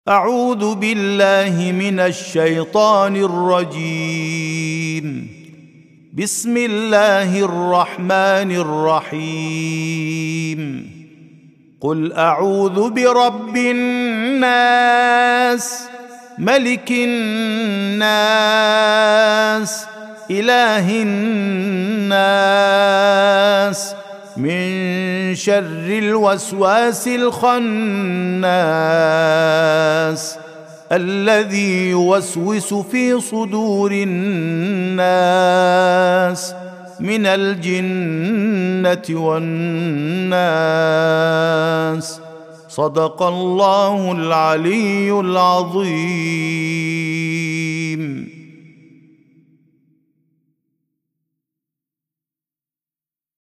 أعوذ بالله من الشيطان الرجيم. بسم الله الرحمن الرحيم. قل أعوذ برب الناس، ملك الناس، إله الناس، من شر الوسواس الخناس الذي يوسوس في صدور الناس من الجنة والناس. صدق الله العلي العظيم.